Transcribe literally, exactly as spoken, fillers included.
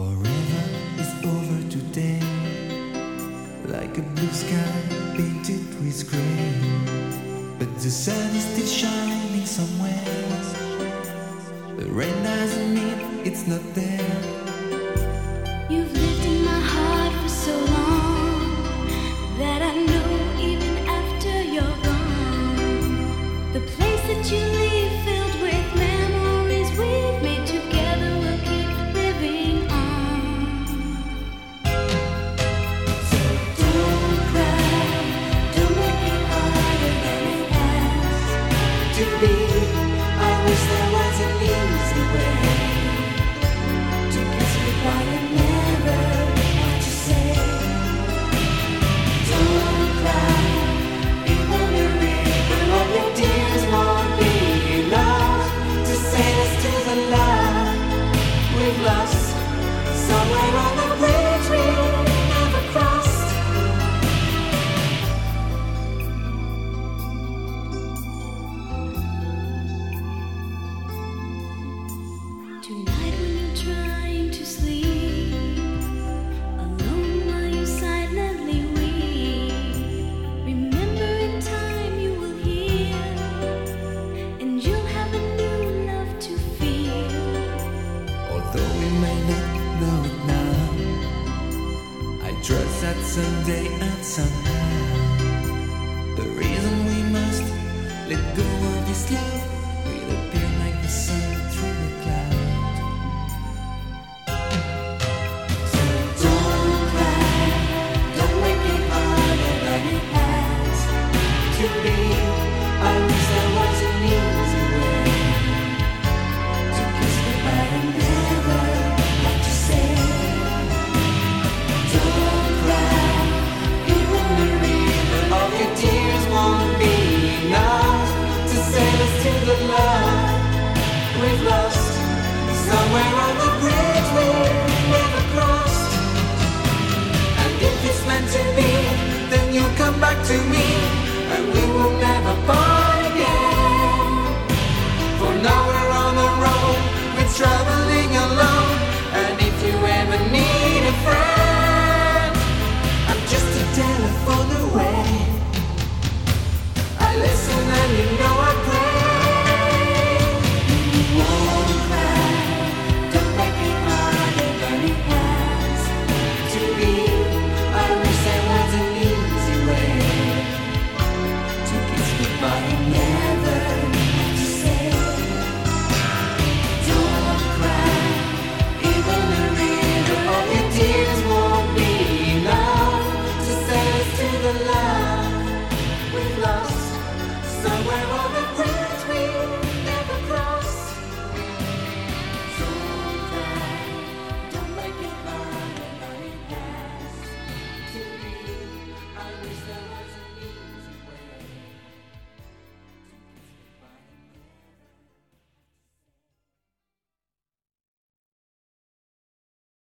Forever is over today, like a blue sky painted with grey. But the sun is still shining somewhere. The rain doesn't mean it's not there. You've lived in my heart for so long that I know even after you're gone, the place that you leave filled with memories we've made together will keep living on. So don't cry, don't make it harder than it has to be. I wish there was an easy way to kiss goodbye and never have to say. Don't cry, it won't be real. All your tears won't be enough to save us to the love we've lost. Somewhere on the bridge we never crossed. Tonight when you're trying to sleep alone while you silently weep, remember in time you will heal, and you'll have a new love to feel. Although we may not know it now, I trust that someday and somehow, the reason we must let go of this love will appear like the sun through the cloud. So don't cry, don't make it harder than it has to be. I wish there was an easy way to kiss goodbye and never have to say. Don't cry, it won't be real, but all your tears won't be enough to save us to the love we've lost. Somewhere on the bridge we never crossed. And if it's meant to be, then you'll come back to me, and we will never part again. For now we're on the road, we're traveling alone. And if you ever need a friend, I'm just a telephone away. I listen and you know I pray. Won't cry, don't make it harder than it has to be. I wish there was an easy way to kiss goodbye and never have to say. Don't cry, it won't be real, but all your tears won't be enough to save us to the love we've lost. Somewhere over